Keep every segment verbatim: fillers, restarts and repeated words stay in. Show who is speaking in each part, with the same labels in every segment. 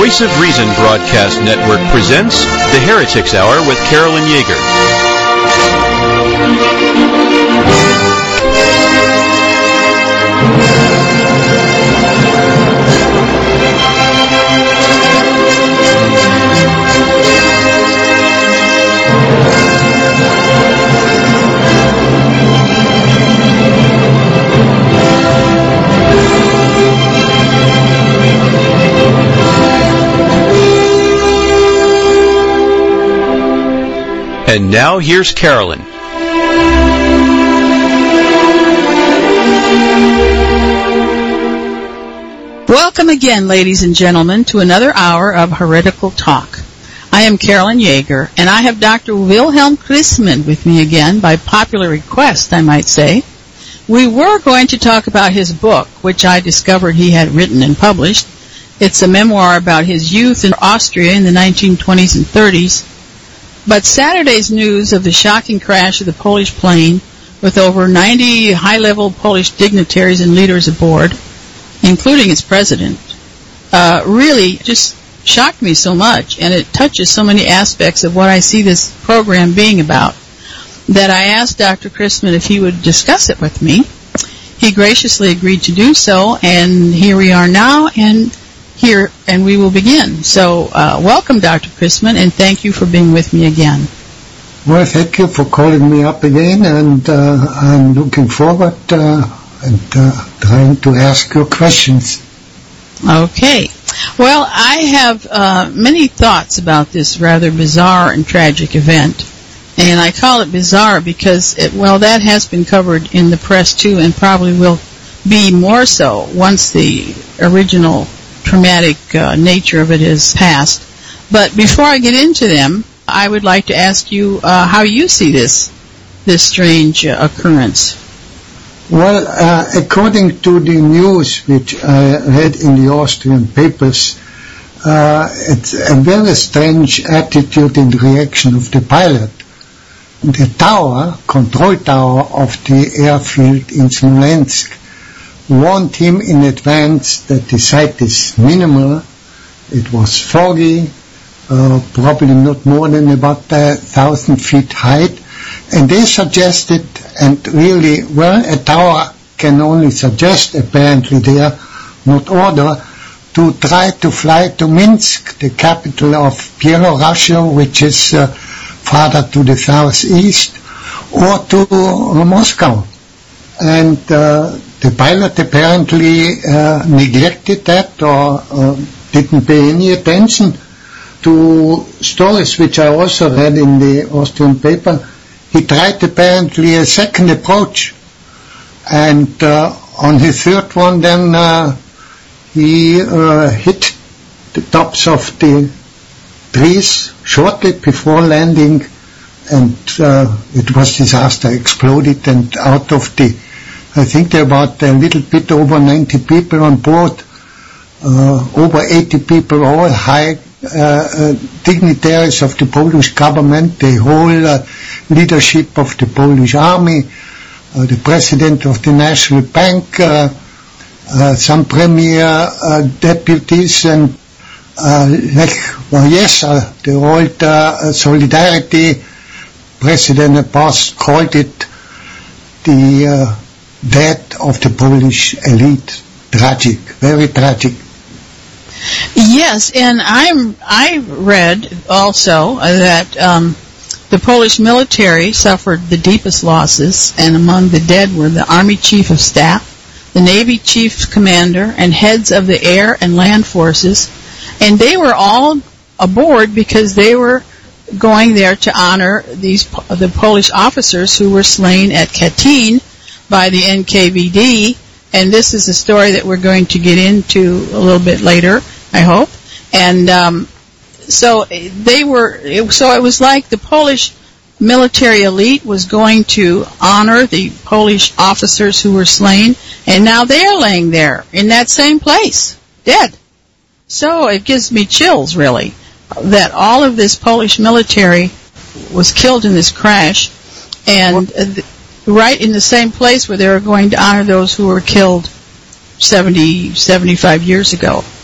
Speaker 1: Voice of Reason Broadcast Network presents The Heretics Hour with Carolyn Yeager. And now here's Carolyn.
Speaker 2: Welcome again, ladies and gentlemen, to another hour of Heretical Talk. I am Carolyn Yeager, and I have Doctor Wilhelm Christmann with me again, by popular request, I might say. We were going to talk about his book, which I discovered he had written and published. It's a memoir about his youth in Austria in the nineteen twenties and thirties. But Saturday's news of the shocking crash of the Polish plane with over ninety high-level Polish dignitaries and leaders aboard, including its president, uh, really just shocked me so much, and it touches so many aspects of what I see this program being about, that I asked Doctor Christmann if he would discuss it with me. He graciously agreed to do so, and here we are now, and here, and we will begin. So, uh, welcome, Doctor Christmann, and thank you for being with me again.
Speaker 3: Well, thank you for calling me up again, and uh, I'm looking forward uh, and uh, trying to ask your questions.
Speaker 2: Okay. Well, I have uh, many thoughts about this rather bizarre and tragic event, and I call it bizarre because, it, well, that has been covered in the press too, and probably will be more so once the original traumatic uh, nature of it is passed. But before I get into them, I would like to ask you uh, how you see this this strange uh, occurrence.
Speaker 3: Well, uh, according to the news which I read in the Austrian papers, uh, it's a very strange attitude and reaction of the pilot. The tower, control tower of the airfield in Smolensk, warned him in advance that the site is minimal. It was foggy, uh, probably not more than about a thousand feet height, and they suggested, and really, well, a tower can only suggest, apparently there, not order, to try to fly to Minsk, the capital of Byelorussia, which is uh, farther to the southeast, or to uh, Moscow. And uh, the pilot apparently uh, neglected that or uh, didn't pay any attention to stories which I also read in the Austrian paper. He tried apparently a second approach, and uh, on his third one then uh, he uh, hit the tops of the trees shortly before landing, and uh, it was disaster, exploded, and out of the, I think there were about a little bit over ninety people on board, uh, over eighty people, all high uh, uh, dignitaries of the Polish government, the whole uh, leadership of the Polish army, uh, the president of the National Bank, uh, uh, some premier uh, deputies, and uh, Lech Walesa, the old uh, Solidarity president, boss, called it the uh, death of the Polish elite. Tragic, very tragic.
Speaker 2: Yes, and I'm, I read also that um, the Polish military suffered the deepest losses, and among the dead were the Army Chief of Staff, the Navy Chief Commander, and heads of the air and land forces, and they were all aboard because they were going there to honor these the Polish officers who were slain at Katyn by the N K V D, and this is a story that we're going to get into a little bit later, I hope. And um, so they were. It, so it was like the Polish military elite was going to honor the Polish officers who were slain, and now they're laying there in that same place, dead. So it gives me chills, really, that all of this Polish military was killed in this crash, and uh, right in the same place where they were going to honor those who were killed seventy, seventy-five years ago.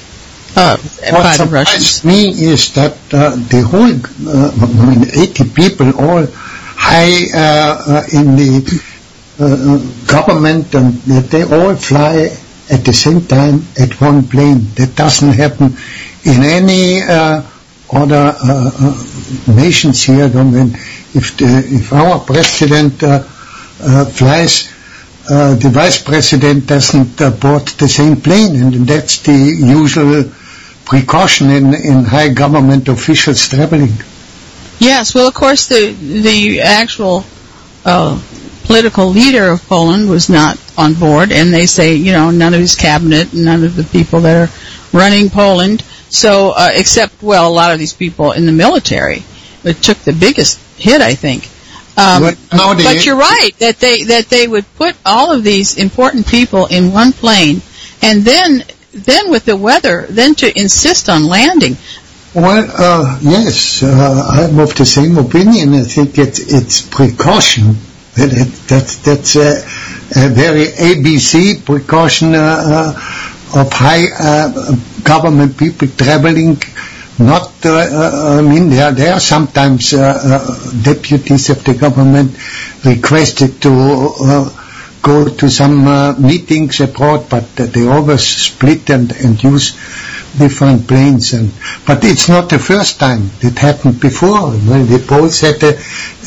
Speaker 2: uh, by the
Speaker 3: Russians.
Speaker 2: Russians.
Speaker 3: What surprised me is that uh, the whole, uh, I mean, eighty people, all high uh, uh, in the uh, government, and that they all fly at the same time at one plane. That doesn't happen in any uh, other uh, uh, nations here. I mean, if the, if our president uh, uh, flies, uh, the vice president doesn't uh, board the same plane, and that's the usual precaution in, in high government officials traveling.
Speaker 2: Yes, well, of course, the the actual uh, political leader of Poland was not on board, and they say, you know, none of his cabinet, none of the people that are running Poland. So, uh, except, well, a lot of these people in the military, it took the biggest hit, I think. Um,
Speaker 3: But now they-
Speaker 2: but you're right that they that they would put all of these important people in one plane, and then then with the weather, then to insist on landing.
Speaker 3: Well, uh, yes, uh, I'm of the same opinion. I think it's it's precaution. That, that that's a, a very A B C precaution uh, uh, of high uh, government people traveling. Not, uh, uh, I mean, there, there are sometimes uh, uh, deputies of the government requested to uh, go to some uh, meetings abroad, but uh, they always split and, and use different planes. And but it's not the first time. It happened before. Well, the Poles had a,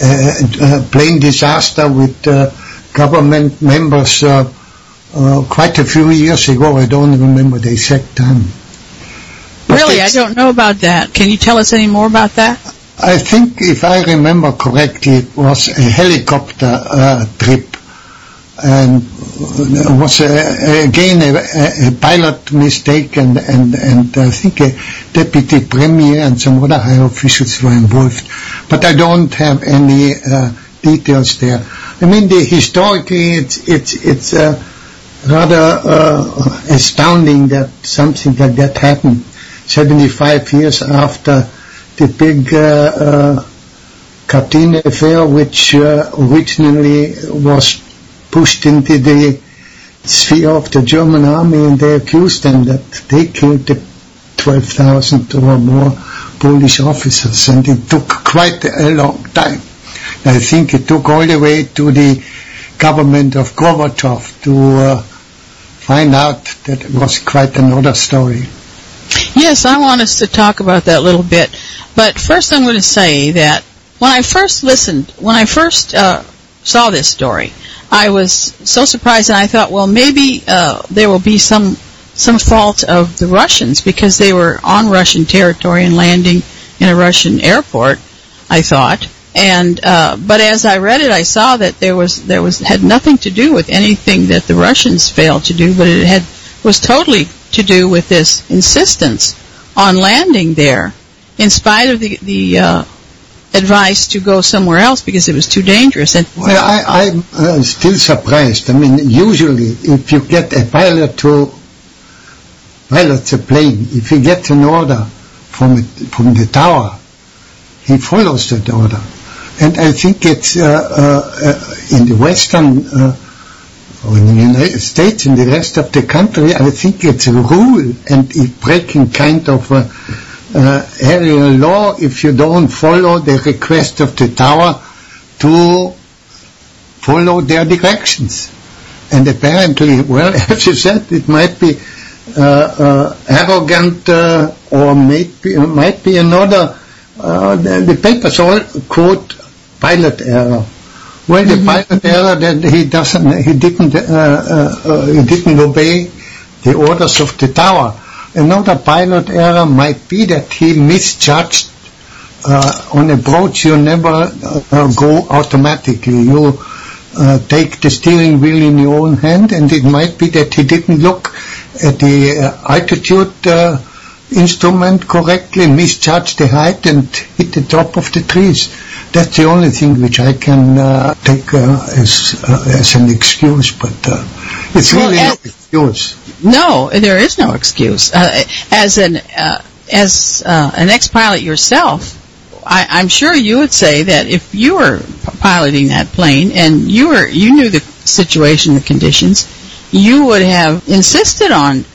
Speaker 3: a, a plane disaster with uh, government members uh, uh, quite a few years ago. I don't remember the exact time.
Speaker 2: Really, I don't know about that. Can you tell us any more about that?
Speaker 3: I think, if I remember correctly, it was a helicopter uh, trip, and it was a, again a, a pilot mistake, and, and, and I think a deputy premier and some other high officials were involved. But I don't have any uh, details there. I mean, the, historically, it's it's it's uh, rather uh, astounding that something like that happened. seventy-five years after the big uh, uh, Katyn affair, which uh, originally was pushed into the sphere of the German army, and they accused them that they killed the twelve thousand or more Polish officers, and it took quite a long time. I think it took all the way to the government of Gorbachev to uh, find out that it was quite another story.
Speaker 2: Yes, I want us to talk about that a little bit. But first I'm going to say that when I first listened, when I first uh, saw this story, I was so surprised, and I thought, well, maybe uh, there will be some some fault of the Russians because they were on Russian territory and landing in a Russian airport, I thought. And uh, but as I read it, I saw that there was there was had nothing to do with anything that the Russians failed to do, but it had was totally to do with this insistence on landing there, in spite of the the uh, advice to go somewhere else because it was too dangerous. And
Speaker 3: well, I, I'm uh, still surprised. I mean, usually if you get a pilot to pilot a plane, if he gets an order from it, from the tower, he follows that order. And I think it's uh, uh, uh, in the Western uh, or in the United States, in the rest of the country, I think it's a rule, and if breaking kind of uh, uh, aerial law if you don't follow the request of the tower to follow their directions. And apparently, well, as you said, it might be uh, uh, arrogant uh, or might be, might be another. Uh, the, the papers all quote pilot error. Well, the mm-hmm. pilot error that he doesn't, he didn't, uh, uh, uh, he didn't obey the orders of the tower. Another pilot error might be that he misjudged. Uh, on approach, you never uh, uh, go automatically. You uh, take the steering wheel in your own hand, and it might be that he didn't look at the uh, altitude uh, instrument correctly, misjudged the height, and hit the top of the trees. That's the only thing which I can uh, take uh, as uh, as an excuse, but uh, it's
Speaker 2: well,
Speaker 3: really
Speaker 2: as,
Speaker 3: no excuse.
Speaker 2: No, there is no excuse. Uh, as an uh, as uh, an ex-pilot yourself, I, I'm sure you would say that if you were p- piloting that plane and you were you knew the situation, the conditions, you would have insisted on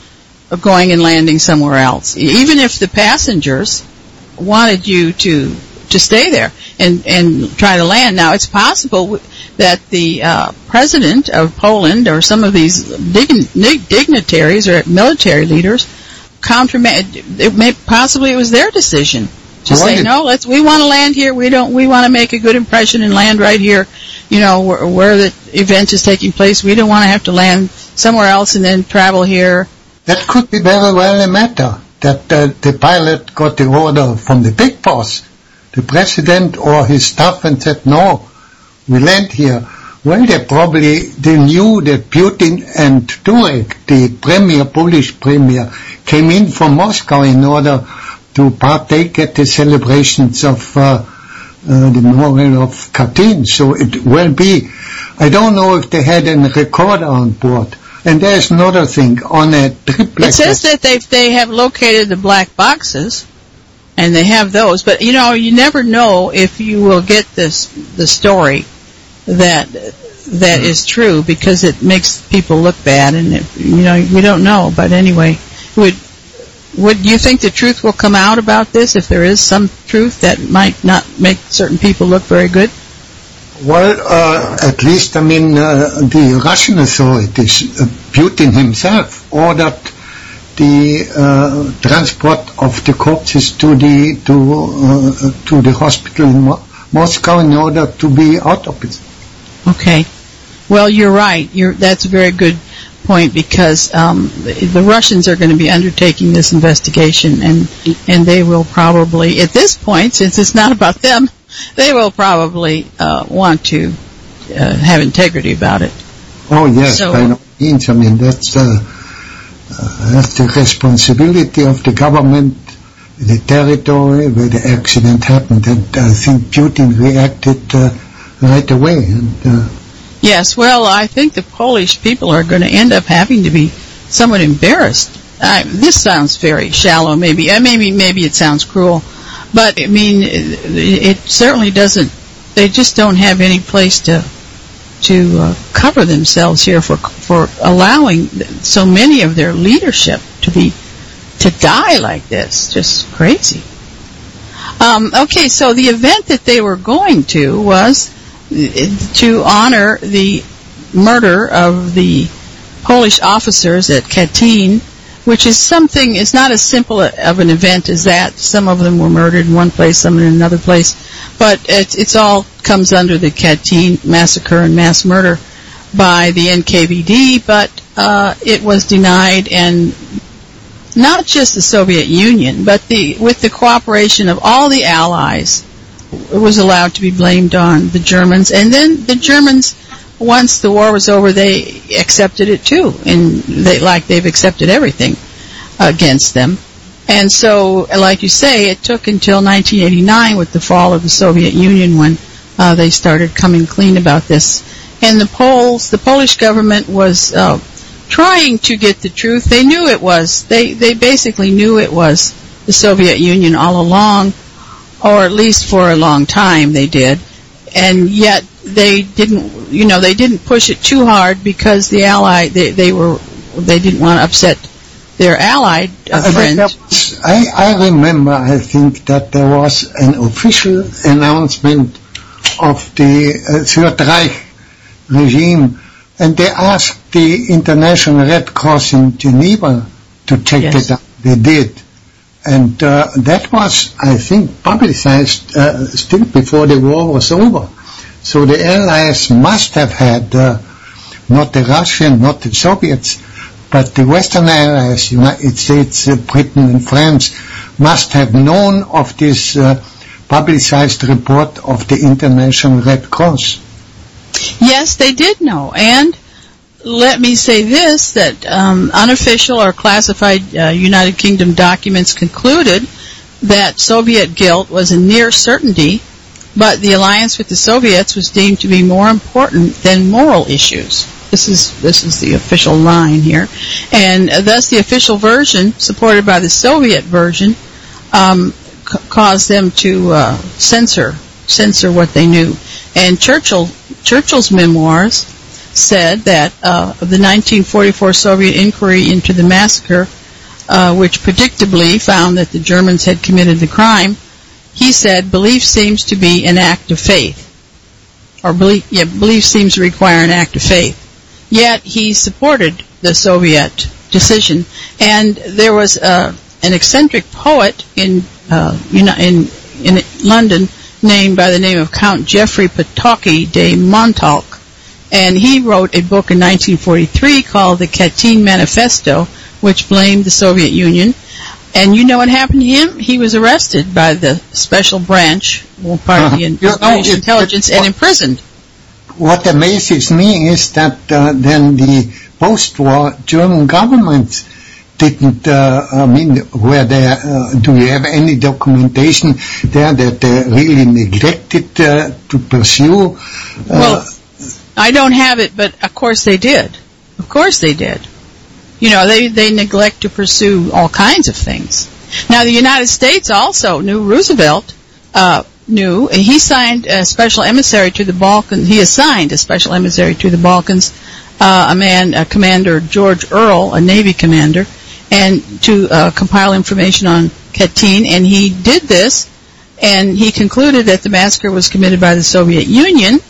Speaker 2: going and landing somewhere else, even if the passengers wanted you to to stay there and and try to land. Now, it's possible that the uh, president of Poland or some of these dign- dignitaries or military leaders countermand. It may possibly it was their decision to say no. Let's we want to land here. We don't. We want to make a good impression and land right here. You know where, where the event is taking place. We don't want to have to land somewhere else and then travel here.
Speaker 3: That could be very well a matter that uh, the pilot got the order from the big boss, the president or his staff, and said, no, we land here. Well, they probably they knew that Putin and Turek, the premier, Polish premier, came in from Moscow in order to partake at the celebrations of uh, uh, the memorial of Katyn. So it will be, I don't know if they had a recorder on board. And there's another thing, on a trip like
Speaker 2: It says that they they have located the black boxes, and they have those. But, you know, you never know if you will get this the story that that is true, because it makes people look bad, and, it, you know, we don't know. But anyway, would would you think the truth will come out about this, if there is some truth that might not make certain people look very good?
Speaker 3: Well, uh, at least, I mean, uh, the Russian authorities, uh, Putin himself, ordered the uh, transport of the corpses to the to uh, to the hospital in Mo- Moscow in order to be autopsied.
Speaker 2: Okay, well, you're right. You're that's a very good point, because um, the, the Russians are going to be undertaking this investigation, and and they will probably, at this point, since it's not about them, they will probably uh, want to uh, have integrity about it.
Speaker 3: Oh, yes,
Speaker 2: so,
Speaker 3: by no means. I mean, that's, uh, uh, that's the responsibility of the government, the territory where the accident happened. And I think Putin reacted uh, right away. And, uh,
Speaker 2: yes, well, I think the Polish people are going to end up having to be somewhat embarrassed. I, this sounds very shallow, maybe. Uh, maybe, maybe it sounds cruel. But, I mean, it, it certainly doesn't, they just don't have any place to to uh, cover themselves here for for allowing so many of their leadership to be, to die like this. Just crazy. Um, okay, so the event that they were going to was to honor the murder of the Polish officers at Katyn, which is something, it's not as simple of an event as that. Some of them were murdered in one place, some in another place. But it, it's all comes under the Katyn massacre and mass murder by the N K V D, but uh, it was denied, and not just the Soviet Union, but the with the cooperation of all the Allies, it was allowed to be blamed on the Germans. And then the Germans, once the war was over, they accepted it too, and they, like they've accepted everything against them. And so, like you say, it took until nineteen eighty-nine, with the fall of the Soviet Union, when uh, they started coming clean about this. And the Poles, the Polish government was uh, trying to get the truth. They knew it was. They they basically knew it was the Soviet Union all along, or at least for a long time they did. And yet they didn't, you know, they didn't push it too hard, because the Allied, they, they were, they didn't want to upset their Allied uh, friends.
Speaker 3: Was, I, I remember, I think, that there was an official announcement of the uh, Third Reich regime, and they asked the International Red Cross in Geneva to take
Speaker 2: yes.
Speaker 3: it up. They did. And uh, that was, I think, publicized uh, still before the war was over. So the Allies must have had, uh, not the Russian, not the Soviets, but the Western Allies, United States, uh, Britain and France, must have known of this uh, publicized report of the International Red Cross.
Speaker 2: Yes, they did know. And let me say this, that um, unofficial or classified uh, United Kingdom documents concluded that Soviet guilt was a near certainty, but the alliance with the Soviets was deemed to be more important than moral issues. This is this is the official line here. And uh, thus the official version, supported by the Soviet version, um, c- caused them to uh, censor censor what they knew. And Churchill Churchill's memoirs said that uh, the nineteen forty-four Soviet inquiry into the massacre uh, which predictably found that the Germans had committed the crime, he said, belief seems to be an act of faith. Or belief, yeah, belief seems to require an act of faith. Yet he supported the Soviet decision. And there was uh, an eccentric poet in, uh, in in London named by the name of Count Geoffrey Potocki de Montauk. And he wrote a book in nineteen forty-three called the Katyn Manifesto, which blamed the Soviet Union. And you know what happened to him? He was arrested by the special branch, well, part of the uh, you know, it, intelligence, it, and imprisoned.
Speaker 3: What amazes me is that uh, then the post-war German government didn't, uh, I mean, were there, uh, do you have any documentation there that they really neglected uh, to pursue? Uh,
Speaker 2: well, I don't have it, but of course they did. Of course they did. You know, they, they neglect to pursue all kinds of things. Now, the United States also knew Roosevelt, uh, knew, he signed a special emissary to the Balkans, he assigned a special emissary to the Balkans, uh, a man, a Commander George Earle, a Navy commander, and to uh, compile information on Katyn, and he did this, and he concluded that the massacre was committed by the Soviet Union,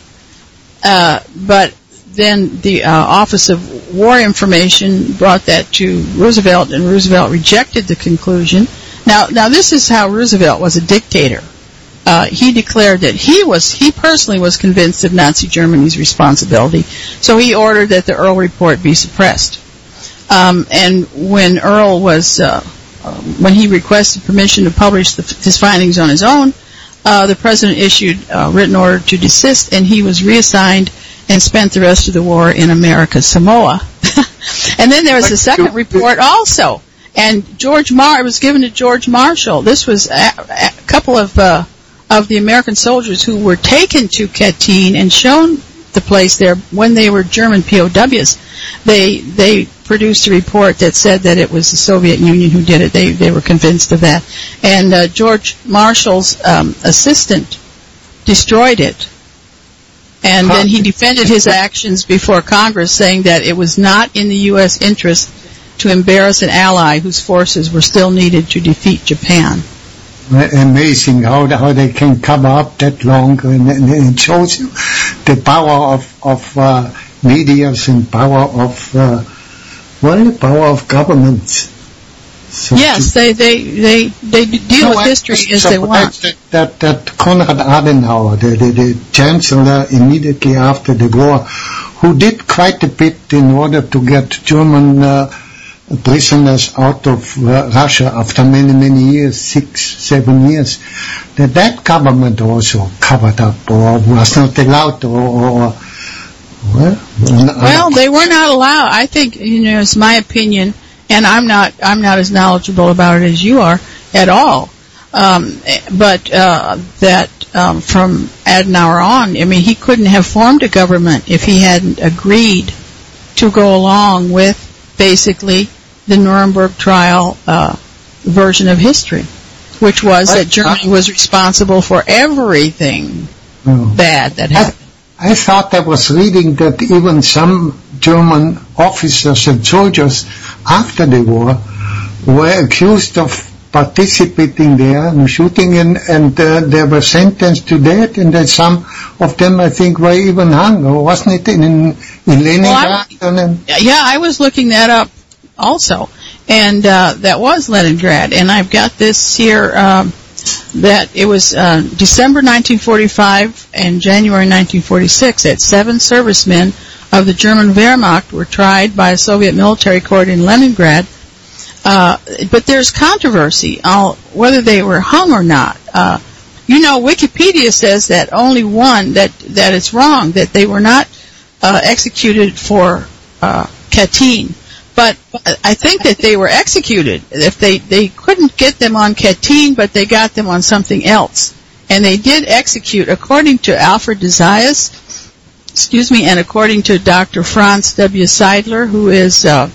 Speaker 2: uh, but then the uh, Office of War Information brought that to Roosevelt, and Roosevelt rejected the conclusion. Now, now this is how Roosevelt was a dictator. Uh, he declared that he was, he personally was convinced of Nazi Germany's responsibility, so he ordered that the Earle report be suppressed. Um, and when Earle was, uh, uh, when he requested permission to publish the, his findings on his own, uh, the president issued a written order to desist, and he was reassigned and spent the rest of the war in America Samoa. And then there was a second report also, and George Mar, it was given to George Marshall. This was a, a couple of uh, of the American soldiers who were taken to Katyn and shown the place there when they were German P O Ws. They they produced a report that said that it was the Soviet Union who did it. They they were convinced of that. And uh, George Marshall's um, assistant destroyed it. And then he defended his actions before Congress, saying that it was not in the U S interest to embarrass an ally whose forces were still needed to defeat Japan.
Speaker 3: Amazing how how they can cover up that long, and, and it shows you the power of of uh, medias and power of uh, well, the power of governments.
Speaker 2: So yes, they they they they deal no, with history as they want.
Speaker 3: That, that that Konrad Adenauer, the, the the chancellor immediately after the war, who did quite a bit in order to get German uh, prisoners out of uh, Russia after many many years, six seven years, that that government also covered up or was not allowed or. or well,
Speaker 2: well, they were not allowed. I think, you know, it's my opinion. And I'm not, I'm not as knowledgeable about it as you are at all. Um, but, uh, that, um, from Adenauer on, I mean, he couldn't have formed a government if he hadn't agreed to go along with basically the Nuremberg trial, uh, version of history, which was that Germany was responsible for everything oh. bad that happened.
Speaker 3: I, I thought I was reading that even some German officers and soldiers after the war were accused of participating there and shooting, and, and uh, they were sentenced to death, and that some of them, I think, were even hung, or wasn't it in, in Leningrad?
Speaker 2: Well, I, yeah, I was looking that up also, and uh, that was Leningrad, and I've got this here, um, that it was uh, December nineteen forty-five and January nineteen forty-six that seven servicemen of the German Wehrmacht were tried by a Soviet military court in Leningrad. Uh, but there's controversy on whether they were hung or not. Uh, you know, Wikipedia says that only one, that, that it's wrong, that they were not uh, executed for uh, Katyn. But I think that they were executed. If they, they couldn't get them on Katyn, but they got them on something else. And they did execute, according to Alfred de Zayas, excuse me, and according to Doctor Franz W. Seidler, who is uh,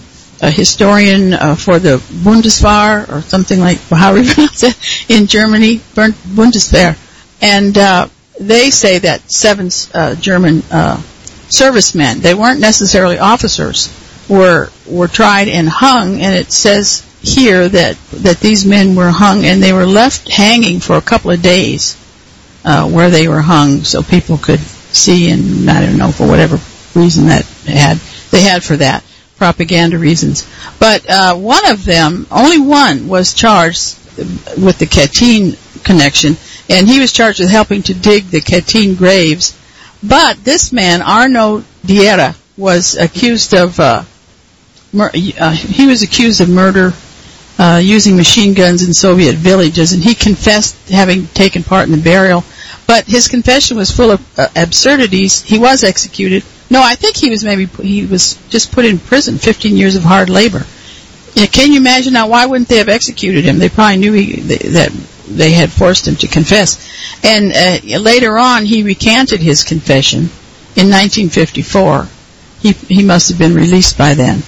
Speaker 2: a historian uh, for the Bundeswehr, or something like how we pronounce it in Germany, Bundeswehr. And uh, they say that seven uh, German uh, servicemen, they weren't necessarily officers, were were tried and hung, and it says here that that these men were hung, and they were left hanging for a couple of days uh, where they were hung, so people could see, and I don't know, for whatever reason that had they had for that, propaganda reasons. But uh, one of them, only one, was charged with the Katyn connection, and he was charged with helping to dig the Katyn graves. But this man, Arno Diera, was accused of uh, mur- uh, he was accused of murder uh, using machine guns in Soviet villages, and he confessed having taken part in the burial. But his confession was full of uh, absurdities. He was executed. No, I think he was maybe he was just put in prison, fifteen years of hard labor. Yeah, can you imagine now? Why wouldn't they have executed him? They probably knew he, they, that they had forced him to confess. And uh, later on, he recanted his confession in nineteen fifty-four. He he must have been released by then.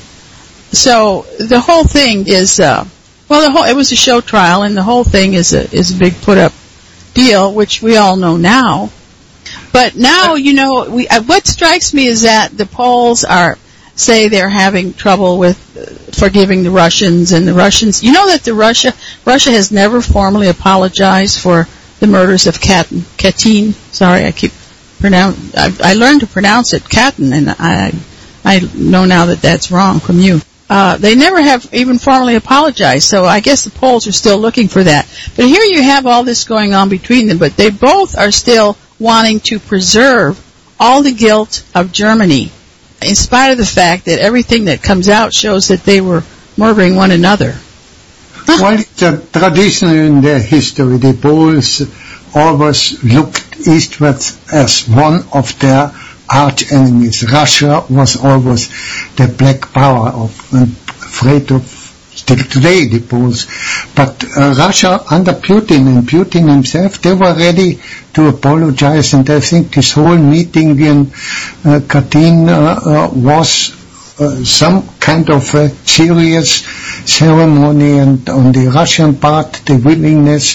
Speaker 2: So the whole thing is, uh, well, the whole it was a show trial, and the whole thing is a is a big put up deal, which we all know now. But now, you know, we, uh, what strikes me is that the Poles are say they're having trouble with uh, forgiving the Russians, and the Russians, you know that the Russia Russia has never formally apologized for the murders of Katyn. Katyn. Sorry, I keep pronounce. I, I learned to pronounce it Katyn, and I I know now that that's wrong from you. Uh, they never have even formally apologized, so I guess the Poles are still looking for that. But here you have all this going on between them, but they both are still wanting to preserve all the guilt of Germany, in spite of the fact that everything that comes out shows that they were murdering one another. Huh?
Speaker 3: Well, it's a tradition in their history. The Poles always looked eastwards as one of their arch enemies. Russia was always the black power of, and afraid of, still today, the Poles. But uh, Russia, under Putin, and Putin himself, they were ready to apologize, and I think this whole meeting in uh, Katyn uh, uh, was uh, some kind of a serious ceremony, and on the Russian part, the willingness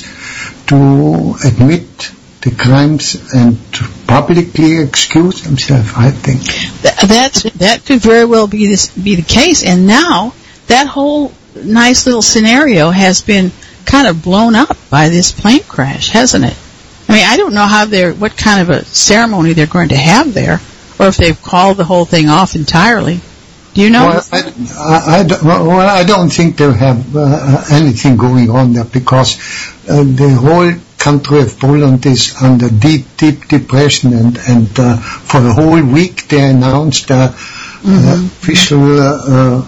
Speaker 3: to admit the crimes and to publicly excuse himself, I think.
Speaker 2: Th- that's, that could very well be this, be the case, and now that whole nice little scenario has been kind of blown up by this plane crash, hasn't it? I mean, I don't know how they're, what kind of a ceremony they're going to have there, or if they've called the whole thing off entirely. Do you know?
Speaker 3: Well, I, I, I, don't, well, I don't think they have uh, anything going on there, because uh, the whole country of Poland is under deep, deep depression, and, and uh, for a whole week they announced uh, mm-hmm. uh, official uh,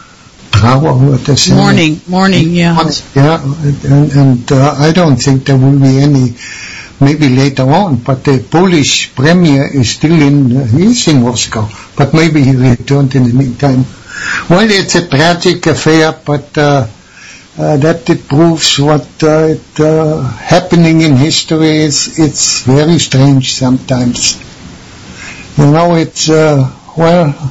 Speaker 3: uh,
Speaker 2: Morning, morning, yeah.
Speaker 3: Yeah, and, and uh, I don't think there will be any, maybe later on, but the Polish premier is still in, uh, he's in Moscow, but maybe he returned in the meantime. Well, it's a tragic affair, but uh, uh, that it proves what uh, it, uh, happening in history is, it's very strange sometimes. You know, it's, uh, well,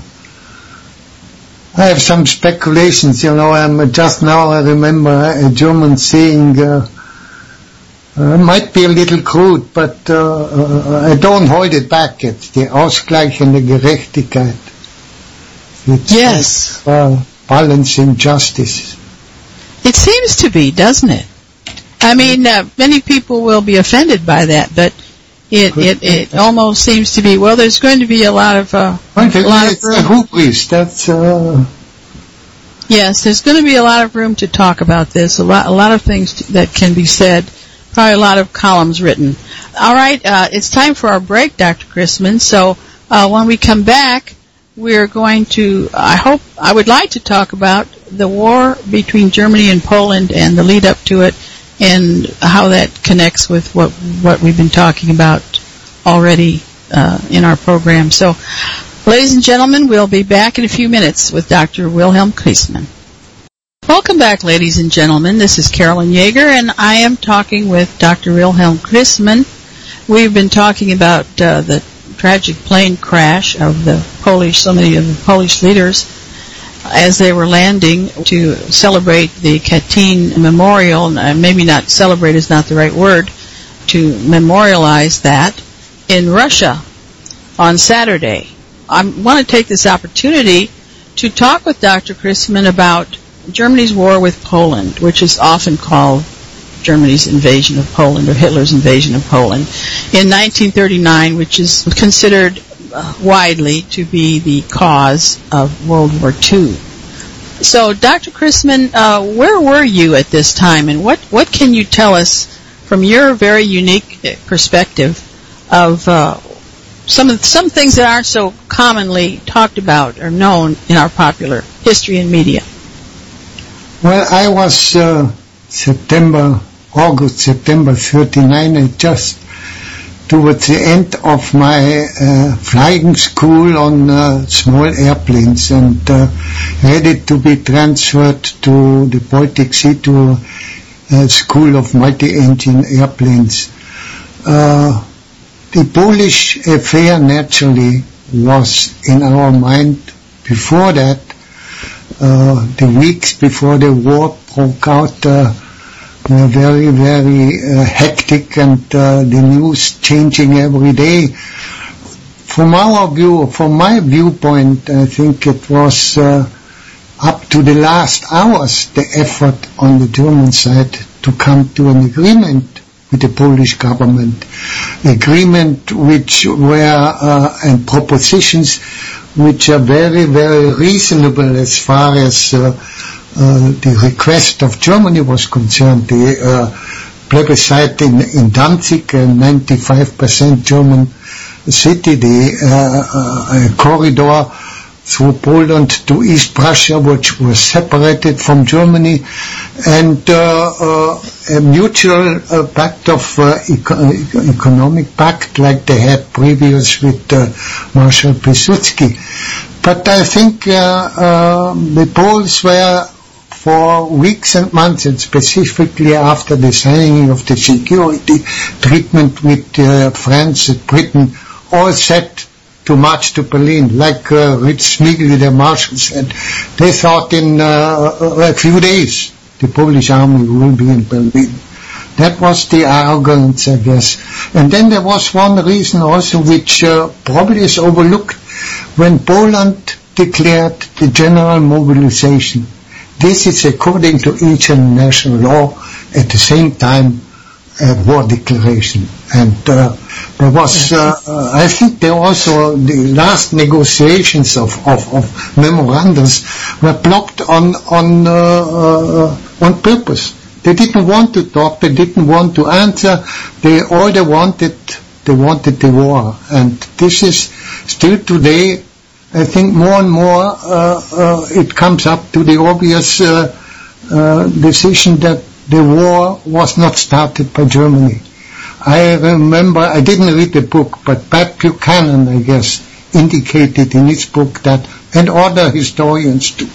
Speaker 3: I have some speculations, you know, I'm just now I remember a German saying, uh, uh, might be a little crude, but uh, uh, I don't hold it back. It's the ausgleichende Gerechtigkeit. It's,
Speaker 2: yes.
Speaker 3: Uh, balancing justice.
Speaker 2: It seems to be, doesn't it? I mean, uh, many people will be offended by that, but It, it it almost seems to be, well, there's going to be a lot of uh,
Speaker 3: a lot
Speaker 2: of
Speaker 3: room. Hubris, that's uh...
Speaker 2: yes, there's going to be a lot of room to talk about this. A lot a lot of things to, that can be said. Probably a lot of columns written. All right, uh, it's time for our break, Doctor Chrisman. So uh, when we come back, we're going to. I hope I would like to talk about the war between Germany and Poland and the lead up to it, and how that connects with what what we've been talking about already uh, in our program. So, ladies and gentlemen, we'll be back in a few minutes with Doctor Wilhelm Chrisman. Welcome back, ladies and gentlemen. This is Carolyn Yeager, and I am talking with Doctor Wilhelm Chrisman. We've been talking about uh, the tragic plane crash of the Polish, so many of the Polish leaders, as they were landing to celebrate the Katyn memorial. Maybe not celebrate is not the right word, to memorialize that in Russia on Saturday. I want to take this opportunity to talk with Doctor Chrisman about Germany's war with Poland, which is often called Germany's invasion of Poland or Hitler's invasion of Poland, in nineteen thirty-nine, which is considered uh, widely to be the cause of World War Two. So, Doctor Chrisman, uh, where were you at this time, and what, what can you tell us from your very unique perspective of uh, some of some things that aren't so commonly talked about or known in our popular history and media?
Speaker 3: Well, I was uh, September, August, September thirty-nine, and just towards the end of my uh, flying school on uh, small airplanes, and uh, ready to be transferred to the Baltic Sea to a school of multi-engine airplanes. Uh, the Polish affair naturally was in our mind before that. Uh, the weeks before the war broke out uh, were very, very uh, hectic, and uh, the news changing every day. From our view, from my viewpoint, I think it was uh, up to the last hours the effort on the German side to come to an agreement with the Polish government, agreement which were uh, and propositions which are very, very reasonable as far as uh, uh, the request of Germany was concerned. The uh, plebiscite in, in Danzig, a ninety-five percent German city, the uh, uh, corridor through Poland to East Prussia, which was separated from Germany, and uh, uh, a mutual uh, pact of uh, eco- economic pact like they had previous with uh, Marshal Piłsudski. But I think uh, uh, the Poles were for weeks and months, and specifically after the signing of the security treatment with uh, France and Britain, all set to march to Berlin, like uh, Ritz Smigel, the Marshal, said. They thought in uh, a few days the Polish army will be in Berlin. That was the arrogance, I guess. And then there was one reason also which uh, probably is overlooked. When Poland declared the general mobilization, this is according to each international law, at the same time a war declaration. And uh, there was, uh, uh, I think there also, the last negotiations of, of, of memorandums were blocked on, on, uh, uh, on purpose. They didn't want to talk, they didn't want to answer, they, all they wanted, they wanted the war. And this is still today, I think more and more, uh, uh, it comes up to the obvious, uh, uh, decision that the war was not started by Germany. I remember, I didn't read the book, but Pat Buchanan, I guess, indicated in his book that, and other historians too.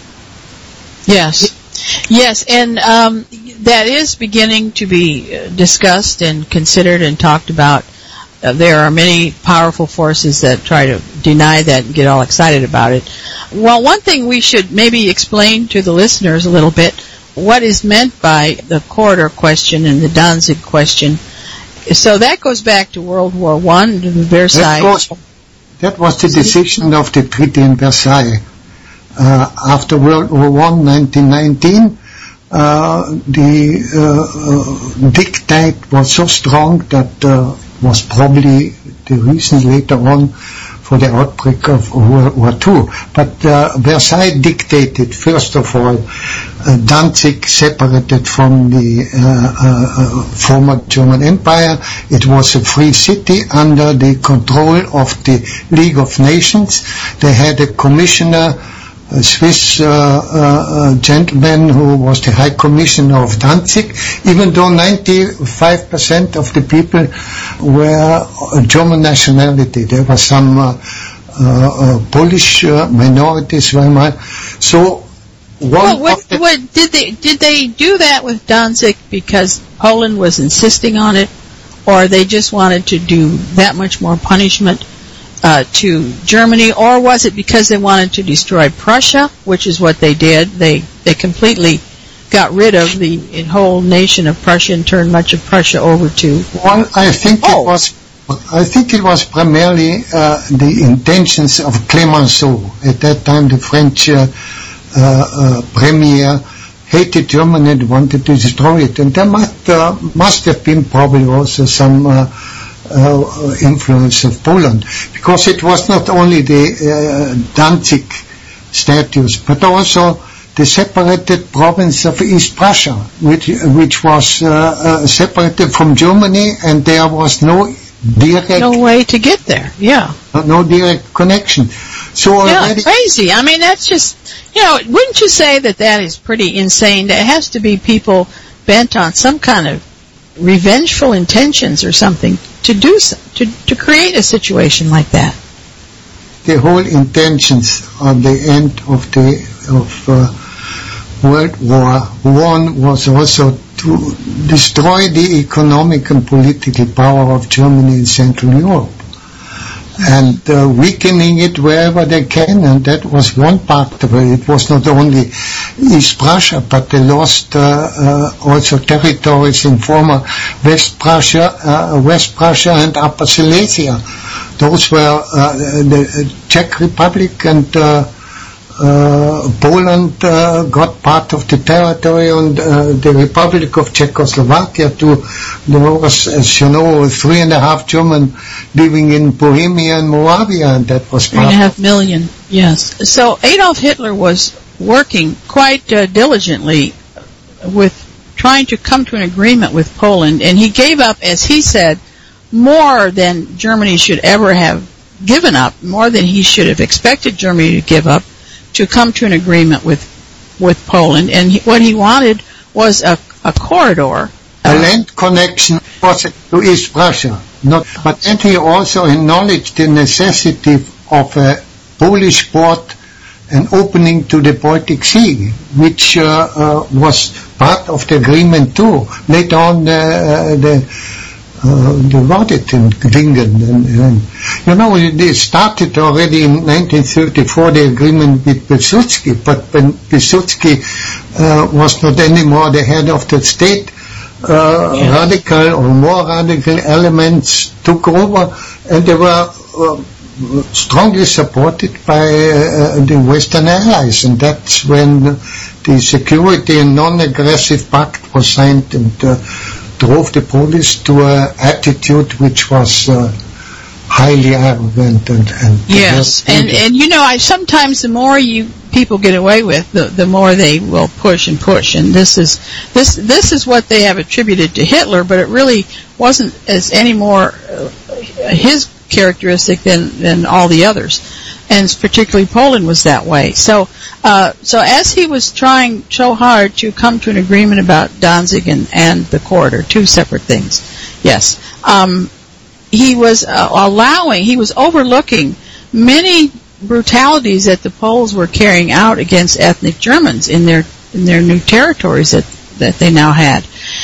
Speaker 2: Yes. Yes, and um, that is beginning to be discussed and considered and talked about. Uh, there are many powerful forces that try to deny that and get all excited about it. Well, one thing we should maybe explain to the listeners a little bit, what is meant by the corridor question and the Danzig question. So that goes back to World War One, to Versailles.
Speaker 3: That, goes, that was the decision of the treaty in Versailles. Uh, after World War One, nineteen nineteen, uh, the uh, uh, dictate was so strong that uh, was probably the reason later on for the outbreak of World War Two. But uh, Versailles dictated, first of all, uh, Danzig separated from the uh, uh, former German Empire. It was a free city under the control of the League of Nations. They had a commissioner, a Swiss uh, uh, gentleman who was the High Commissioner of Danzig, even though ninety-five percent of the people were German nationality. There were some uh, uh, uh, Polish uh, minorities, very much. So, one
Speaker 2: well, what, what, did they did they do that with Danzig because Poland was insisting on it, or they just wanted to do that much more punishment Uh, to Germany, or was it because they wanted to destroy Prussia, which is what they did? They they completely got rid of the whole nation of Prussia and turned much of Prussia over to.
Speaker 3: Well, I think
Speaker 2: oh.
Speaker 3: it was. I think it was primarily uh, the intentions of Clemenceau, at that time the French uh, uh, uh, premier, hated Germany and wanted to destroy it. And there must, uh, must have been probably also some uh, uh, influence of Poland, because it was not only the uh, Danzig status, but also the separated province of East Prussia, which, which was uh, uh, separated from Germany, and there was no direct...
Speaker 2: No way to get there, yeah.
Speaker 3: No direct connection. So already,
Speaker 2: yeah, crazy. I mean, that's just, you know, wouldn't you say that that is pretty insane? There has to be people bent on some kind of revengeful intentions or something to do so, to, to create a situation like that.
Speaker 3: The whole intentions on the end of the of uh, World War One was also to destroy the economic and political power of Germany in Central Europe, and uh, weakening it wherever they can, and that was one part of it. It was not only East Prussia, but they lost uh, uh, also territories in former West Prussia, uh, West Prussia and Upper Silesia. Those were uh, the Czech Republic and uh, uh, Poland uh, got part of the territory, and uh, the Republic of Czechoslovakia too. There was, as you know, three and a half German living in Bohemia and Moravia, and that was
Speaker 2: three and a half million. Yes. So Adolf Hitler was working quite uh, diligently with trying to come to an agreement with Poland, and he gave up, as he said, more than Germany should ever have given up, more than he should have expected Germany to give up, to come to an agreement with with Poland. And he, what he wanted was a, a corridor.
Speaker 3: A land connection also to East Prussia. Not, but and he also acknowledged the necessity of a Polish port and opening to the Baltic Sea, which uh, uh, was part of the agreement too. Later on, uh, the Uh, the Wadetendingen, and, and you know, they started already in nineteen thirty-four the agreement with Pilsudski, but when Pilsudski uh, was not anymore the head of the state, uh, yeah. radical or more radical elements took over, and they were uh, strongly supported by uh, the Western allies, and that's when the Security and Non-Aggressive Pact was signed, and uh, drove the Polish to an attitude which was uh, highly arrogant and, and
Speaker 2: yes, and and you know, I sometimes the more you people get away with, the the more they will push and push, and this is this this is what they have attributed to Hitler, but it really wasn't as any more uh, his characteristic than than all the others, and particularly Poland was that way. So. Uh, so as he was trying so hard to come to an agreement about Danzig and, and the corridor, two separate things, yes, um, he was uh, allowing, he was overlooking many brutalities that the Poles were carrying out against ethnic Germans in their in their new territories that that they now had.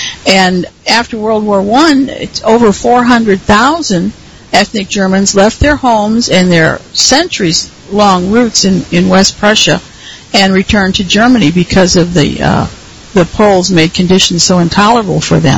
Speaker 2: And after World War One, it's over four hundred thousand ethnic Germans left their homes and their centuries-long roots in, in West Prussia and returned to Germany because of the uh, the Poles made conditions so intolerable for them.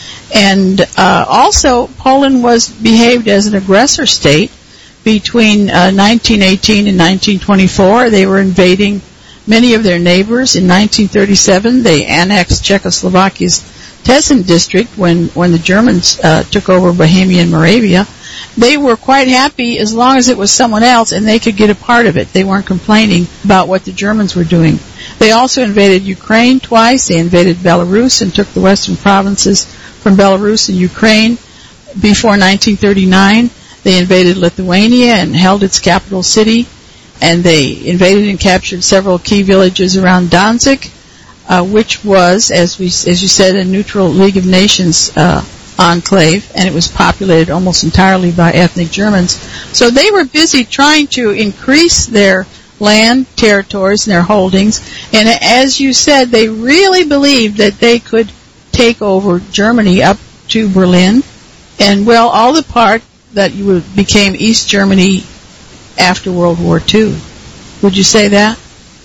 Speaker 2: And uh, also, Poland was behaved as an aggressor state between uh, nineteen eighteen and nineteen twenty-four. They were invading many of their neighbors. In nineteen thirty-seven, they annexed Czechoslovakia's Tesin district when, when the Germans uh, took over Bohemia and Moravia. They were quite happy as long as it was someone else and they could get a part of it. They weren't complaining about what the Germans were doing. They also invaded Ukraine twice. They invaded Belarus and took the western provinces from Belarus and Ukraine. Before nineteen thirty-nine, they invaded Lithuania and held its capital city. And they invaded and captured several key villages around Danzig, uh, which was, as we, as you said, a neutral League of Nations uh, enclave, and it was populated almost entirely by ethnic Germans. So they were busy trying to increase their land, territories, and their holdings, and as you said, they really believed that they could take over Germany up to Berlin, and well, all the part that you became East Germany after World War Two. Would you say that?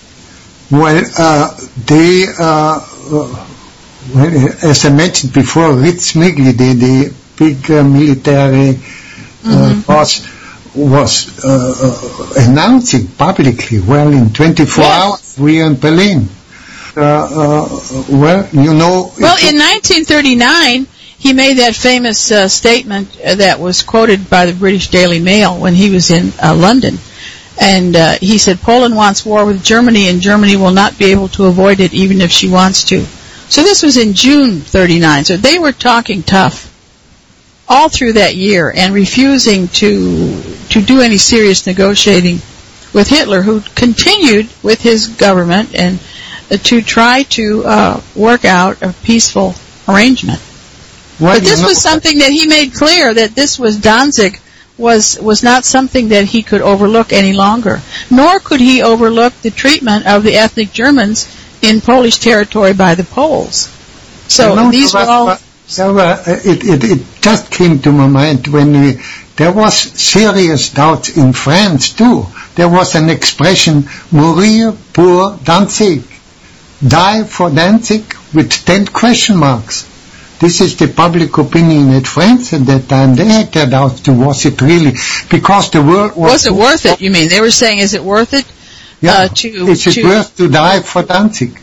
Speaker 3: Well, uh, they, uh, uh Well, as I mentioned before, Ritz-Migli, the, the big uh, military uh, mm-hmm. boss, was uh, uh, announcing publicly, well, in twenty-four yes. hours we are in Berlin. uh, uh, well, you know...
Speaker 2: Well, in nineteen thirty-nine, he made that famous uh, statement that was quoted by the British Daily Mail when he was in uh, London. And uh, he said, Poland wants war with Germany, and Germany will not be able to avoid it even if she wants to. So this was in June thirty-nine. So they were talking tough all through that year and refusing to to do any serious negotiating with Hitler, who continued with his government and uh, to try to uh, work out a peaceful arrangement.
Speaker 3: Well,
Speaker 2: but this
Speaker 3: you know,
Speaker 2: was something that he made clear, that this was Danzig was was not something that he could overlook any longer, nor could he overlook the treatment of the ethnic Germans in Polish territory by the Poles. So
Speaker 3: you know,
Speaker 2: these were all...
Speaker 3: So, uh, it, it, it just came to my mind when we, there was serious doubts in France too. There was an expression, mourir pour Danzig, die for Danzig, with ten question marks. This is the public opinion in France at that time. They had their doubts too. Was it really? Because the world was...
Speaker 2: Was it worth it, you mean? They were saying, is it worth it?
Speaker 3: Yeah.
Speaker 2: Uh, to,
Speaker 3: is it
Speaker 2: to,
Speaker 3: worth to die for Danzig?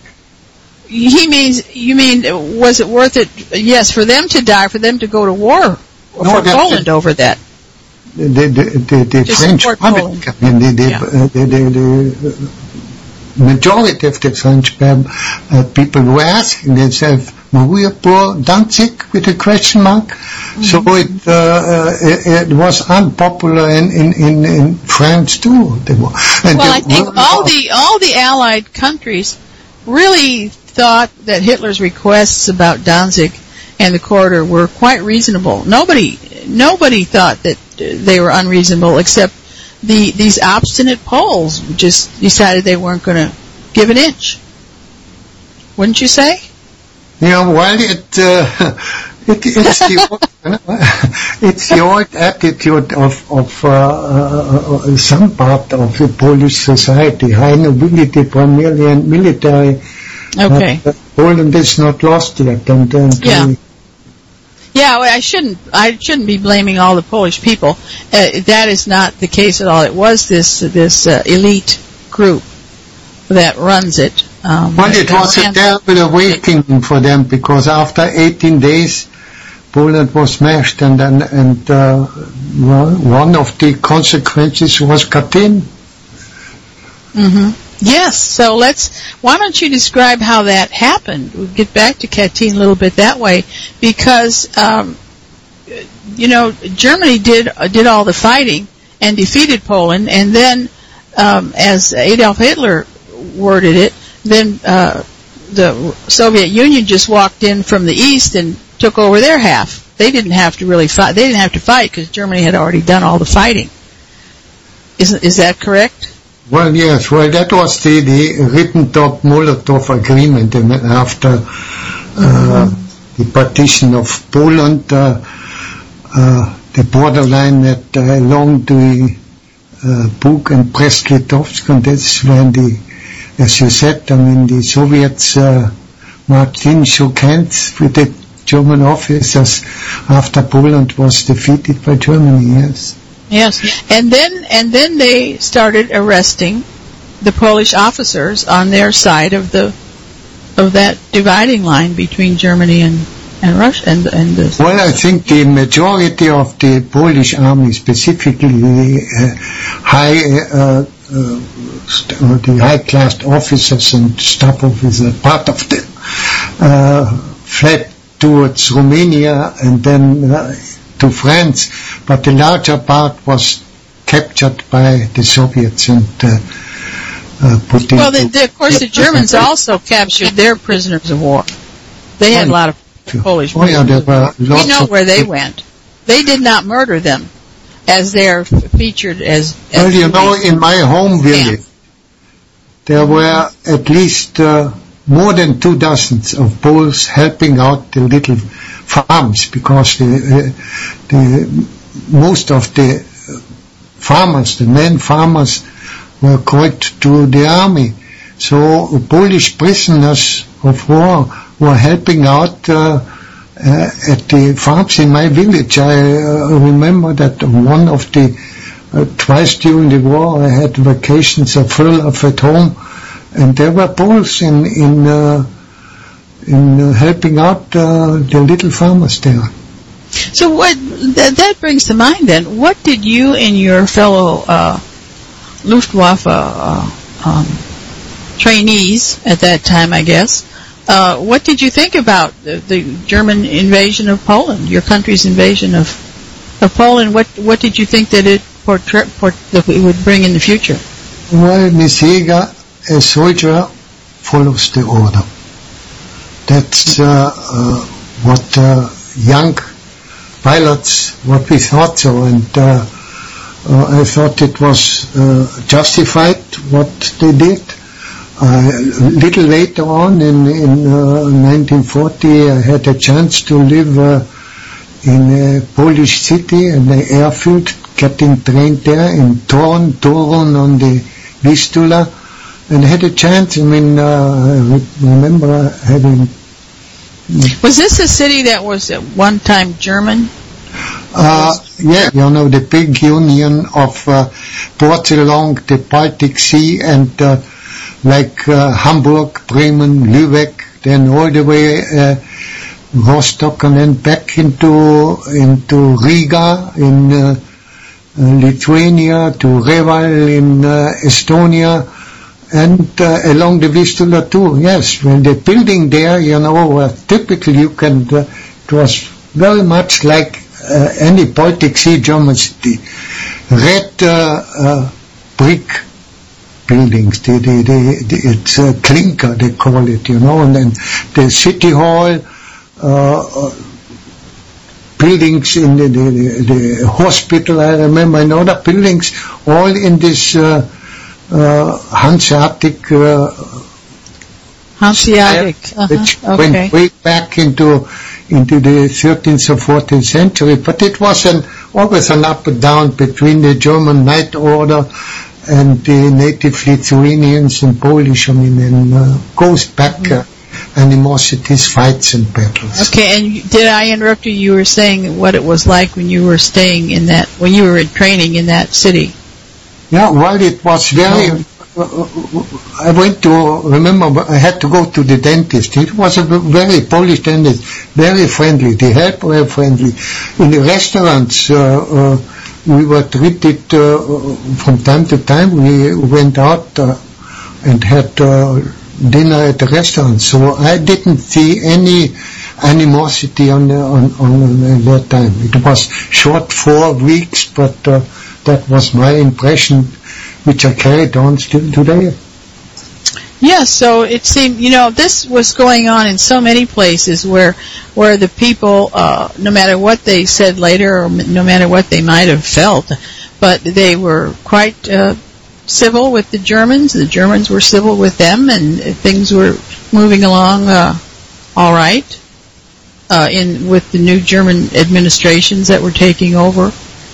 Speaker 2: He means, you mean, was it worth it? Yes, for them to die, for them to go to war
Speaker 3: No,
Speaker 2: for
Speaker 3: that,
Speaker 2: Poland
Speaker 3: that,
Speaker 2: over that.
Speaker 3: The, the, the, the
Speaker 2: To
Speaker 3: French
Speaker 2: support
Speaker 3: public,
Speaker 2: Poland.
Speaker 3: I mean, the, the,
Speaker 2: Yeah.
Speaker 3: uh, the, the, the majority of the French uh, people were asking themselves, mourir pour Danzig, with a question mark. Mm-hmm. So it, uh, it, it was unpopular in, in, in, in France too. And
Speaker 2: Well, I think
Speaker 3: were,
Speaker 2: all the all the Allied countries really thought that Hitler's requests about Danzig and the corridor were quite reasonable. Nobody nobody thought that they were unreasonable, except the these obstinate Poles just decided they weren't going to give an inch. Wouldn't you say?
Speaker 3: Yeah, well, it, uh, it it's the old, it's the old attitude of of uh, uh, some part of the Polish society, high nobility, primarily and military.
Speaker 2: Okay.
Speaker 3: Uh, Poland is not lost yet, and, and
Speaker 2: Yeah.
Speaker 3: we,
Speaker 2: Yeah, well, I shouldn't. I shouldn't be blaming all the Polish people. Uh, that is not the case at all. It was this this uh, elite group that runs it. Um,
Speaker 3: well, it was a terrible awakening for them, because after eighteen days, Poland was smashed, and and, and uh, well, one of the consequences was Katyn.
Speaker 2: Mm-hmm. Yes. So let's. Why don't you describe how that happened? We'll get back to Katyn a little bit that way, because um, you know Germany did uh, did all the fighting and defeated Poland, and then um, as Adolf Hitler worded it, then uh, the Soviet Union just walked in from the east and took over their half. They didn't have to really fight. They didn't have to fight because Germany had already done all the fighting. Is is that correct?
Speaker 3: Well, yes. Well, that was the, the Ribbentrop-Molotov agreement, and after uh, mm-hmm. the partition of Poland, uh, uh, the borderline at uh, along the uh, Bug and Brest-Litovsk, and that's when the, as you said, I mean, the Soviets uh, marched in, shook hands with the German officers after Poland was defeated by Germany. Yes.
Speaker 2: Yes, and then and then they started arresting the Polish officers on their side of the of that dividing line between Germany and and Russia and and the.
Speaker 3: Well, I think the majority of the Polish army, specifically the uh, high uh, uh, st- the high class officers and staff officers, part of them uh, fled towards Romania and then. Uh, to France, but the larger part was captured by the Soviets and uh, uh, put
Speaker 2: Well, the, the, of course, the Germans also captured their prisoners of war. They had a lot of Polish
Speaker 3: oh, yeah, there were
Speaker 2: prisoners.
Speaker 3: lots
Speaker 2: We know
Speaker 3: of
Speaker 2: where they went. They did not murder them, as they're featured as. as
Speaker 3: well, you know, in my home village, there were at least uh, more than two dozens of Poles helping out the little farms, because the, uh, the most of the farmers, the men farmers, were called to the army. So Polish prisoners of war were helping out uh, uh, at the farms in my village. I uh, remember that one of the uh, twice during the war I had vacations of full of at home, and there were Poles in in uh, in uh, helping out uh, the little farmers there.
Speaker 2: So what that, that brings to mind then, what did you and your fellow uh, Luftwaffe uh, um, trainees at that time, I guess, uh, what did you think about the, the German invasion of Poland, your country's invasion of of Poland? What what did you think that it portray, port, that it would bring in the future?
Speaker 3: Well, Miss Jäger, a soldier follows the order. That's uh, uh, what uh, young pilots, what we thought so, and uh, uh, I thought it was uh, justified what they did. Uh, a little later on in, in uh, nineteen forty, I had a chance to live uh, in a Polish city, in the airfield, getting trained there in Torun, Torun on the Vistula, and I had a chance. I mean, uh, I remember having.
Speaker 2: Was this a city that was at one time German?
Speaker 3: Uh, yeah, you know, the big union of uh, ports along the Baltic Sea and uh, like uh, Hamburg, Bremen, Lübeck, then all the way uh, Rostock and then back into into Riga in uh, uh, Lithuania, to Reval in uh, Estonia, and uh, along the Vistula too. Yes, when the building there, you know, uh, typically you can, uh, it was very much like uh, any Baltic Sea German city. Red uh, uh, brick buildings, the, the, the, the, it's uh, clinker they call it, you know, and then the city hall, uh, uh, buildings in the, the, the, the hospital, I remember, and other buildings, all in this uh, uh, Hanseatic uh,
Speaker 2: Hanseatic, uh-huh.
Speaker 3: which
Speaker 2: okay.
Speaker 3: went way back into into the thirteenth or fourteenth century, but it was an, always an up and down between the German Knight Order and the native Lithuanians and Polish. I mean, and uh, goes back mm-hmm. uh, animosities, fights, and battles.
Speaker 2: Okay, and did I interrupt you? You were saying what it was like when you were staying in that, when you were in training in that city.
Speaker 3: Yeah, well, it was very. Oh. I went to, remember, I had to go to the dentist. It was a very Polish dentist, very friendly. The help were friendly. In the restaurants, uh, uh, we were treated uh, from time to time. We went out uh, and had uh, dinner at the restaurant. So I didn't see any animosity on on, on that time. It was short four weeks, but uh, that was my impression, which I carried on still today.
Speaker 2: Yes, so it seemed, you know, this was going on in so many places where where the people, uh, no matter what they said later or no matter what they might have felt, but they were quite uh, civil with the Germans. The Germans were civil with them, and things were moving along uh, all right uh, in with the new German administrations that were taking over.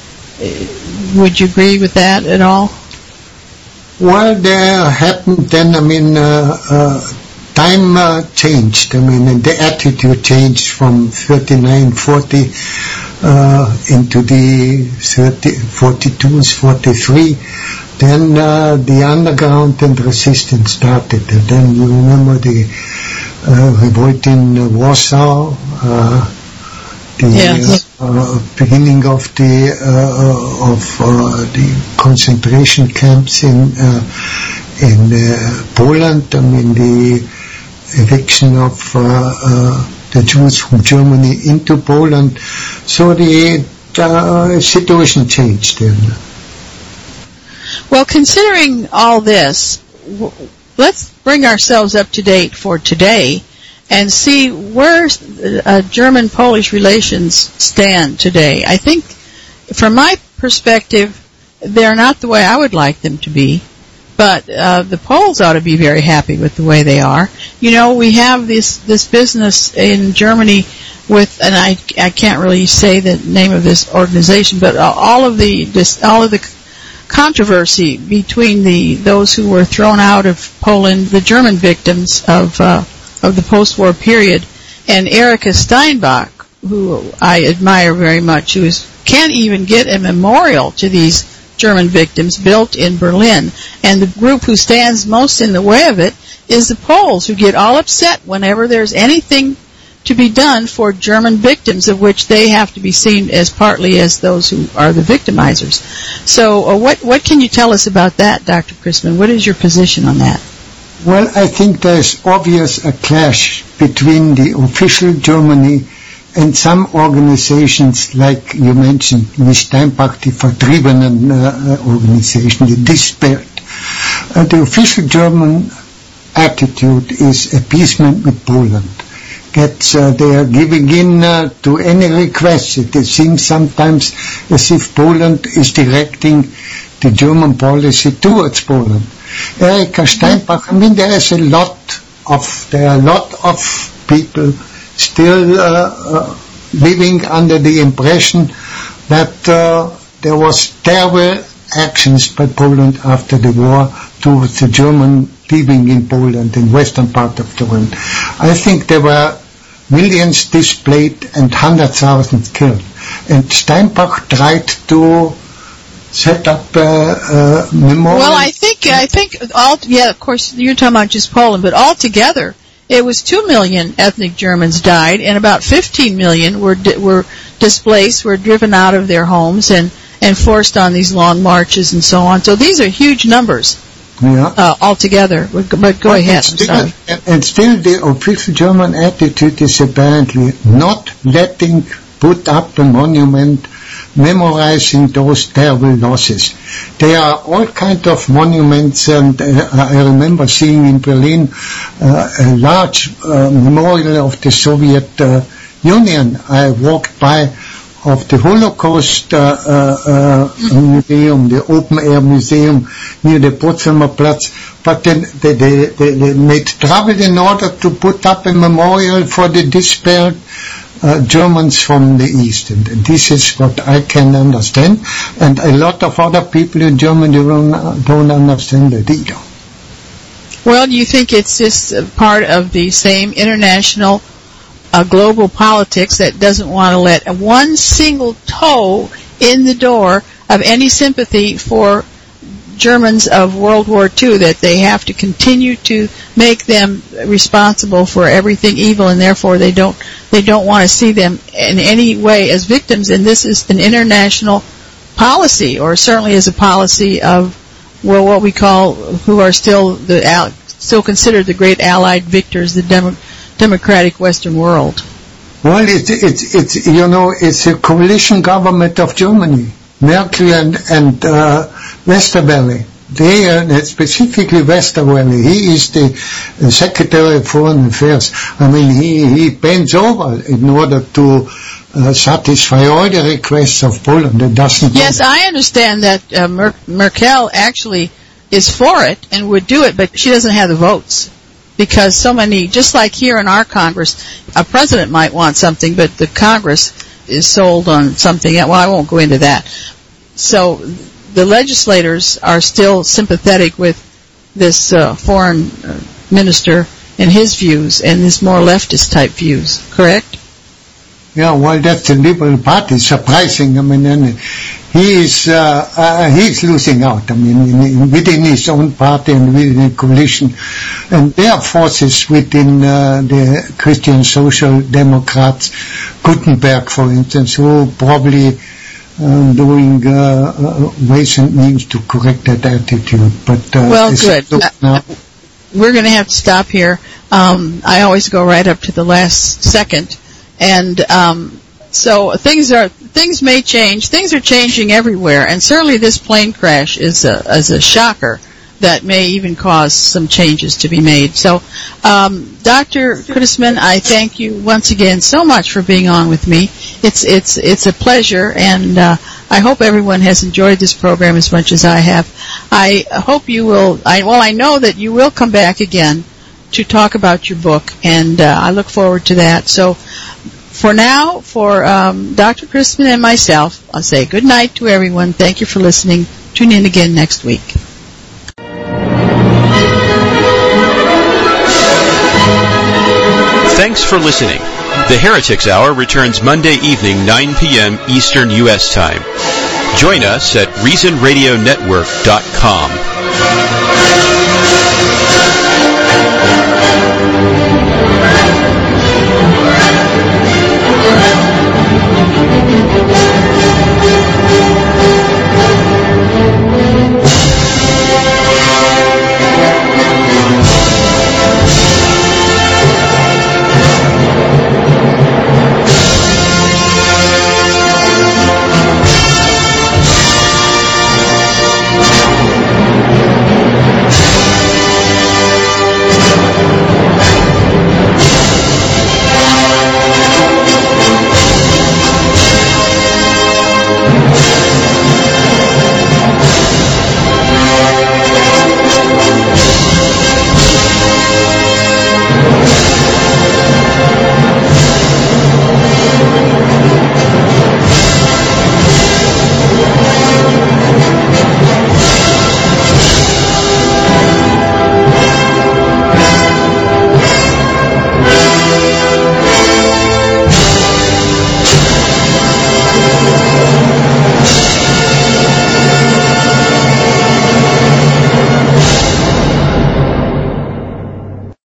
Speaker 2: Would you agree with that at all?
Speaker 3: Well, there happened then, I mean, uh, uh, time uh, changed. I mean, and the attitude changed from thirty-nine, forty uh, into the thirty, forty-twos, forty-three. Then uh, the underground and resistance started. And then you remember the uh, revolt in uh, Warsaw, uh, the
Speaker 2: yeah.
Speaker 3: uh, beginning of the uh, of uh, the concentration camps in uh, in uh, Poland. I mean, the eviction of uh, uh, the Jews from Germany into Poland. So the uh, situation changed then.
Speaker 2: Well, considering all this, w- let's bring ourselves up to date for today and see where uh, German-Polish relations stand today. I think, from my perspective, they're not the way I would like them to be, but uh, the Poles ought to be very happy with the way they are. You know, we have this this business in Germany with, and I I can't really say the name of this organization, but all of the this, all of the controversy between the those who were thrown out of Poland, the German victims of. Uh, of the post-war period, and Erika Steinbach, who I admire very much, who is, can't even get a memorial to these German victims built in Berlin. And the group who stands most in the way of it is the Poles, who get all upset whenever there's anything to be done for German victims, of which they have to be seen as partly as those who are the victimizers. So uh, what what can you tell us about that, Doctor Christman? What is your position on that?
Speaker 3: Well, I think there's obvious a clash between the official Germany and some organizations, like you mentioned, the Steinbach, the Vertriebenen uh, organization, the Dispersed. Uh, the official German attitude is appeasement with Poland. That uh, they are giving in uh, to any request. It seems sometimes as if Poland is directing the German policy towards Poland. Erika Steinbach, I mean, there is a lot of, there are a lot of people still uh, uh, living under the impression that uh, there was terrible actions by Poland after the war towards the German living in Poland, in western part of the world. I think there were millions displaced and hundred thousands killed. And Steinbach tried to set up a uh, uh, memorial.
Speaker 2: Well, I think I think all yeah, of course you're talking about just Poland, but altogether it was two million ethnic Germans died, and about fifteen million were di- were displaced, were driven out of their homes, and and forced on these long marches and so on. So these are huge numbers.
Speaker 3: Yeah.
Speaker 2: Uh, altogether, but go but ahead.
Speaker 3: Still,
Speaker 2: I'm sorry.
Speaker 3: And still, the official German attitude is apparently not letting put up a monument memorizing those terrible losses. There are all kinds of monuments, and uh, I remember seeing in Berlin uh, a large uh, memorial of the Soviet uh, Union. I walked by of the Holocaust uh, uh, uh, museum, the open-air museum near the Potsdamer Platz, but then they, they, they, they made trouble in order to put up a memorial for the dispersed uh, Germans from the East. And, and this is what I can understand, and a lot of other people in Germany don't, don't understand that either.
Speaker 2: Well, do you think it's just part of the same international Uh, global politics that doesn't want to let one single toe in the door of any sympathy for Germans of World War Two, that they have to continue to make them responsible for everything evil, and therefore they don't they don't want to see them in any way as victims? And this is an international policy, or certainly is a policy of, well, what we call, who are still the still considered the great Allied victors, the Demo- democratic Western world.
Speaker 3: Well, it's, it's, it's, you know, it's a coalition government of Germany. Merkel and, and uh, Westerwelle. They are, specifically Westerwelle. He is the uh, Secretary of Foreign Affairs. I mean, he, he bends over in order to uh, satisfy all the requests of Poland. It doesn't.
Speaker 2: Yes, I understand that uh, Mer- Merkel actually is for it and would do it, but she doesn't have the votes. Because so many, just like here in our Congress, a president might want something, but the Congress is sold on something. Well, I won't go into that. So the legislators are still sympathetic with this uh, foreign minister and his views and his more leftist type views, correct?
Speaker 3: Yeah, well, that's the Liberal Party. Surprising. I mean, he is uh, uh, he's losing out. I mean, in, in, within his own party and within the coalition, and there are forces within uh, the Christian Social Democrats, Gutenberg, for instance, who probably uh, doing uh, uh, ways and means to correct that attitude. But uh,
Speaker 2: well, good. Uh, we're going to have to stop here. Um, I always go right up to the last second. And um, so things are things may change. Things are changing everywhere, and certainly this plane crash is a is a shocker that may even cause some changes to be made. So, um, Doctor Christman, I thank you once again so much for being on with me. It's it's it's a pleasure, and uh, I hope everyone has enjoyed this program as much as I have. I hope you will. I well, I know that you will come back again to talk about your book, and uh, I look forward to that. So. For now, for um, Doctor Christman and myself, I'll say good night to everyone. Thank you for listening. Tune in again next week.
Speaker 1: Thanks for listening. The Heretics Hour returns Monday evening, nine p.m. Eastern U S time. Join us at reason radio network dot com.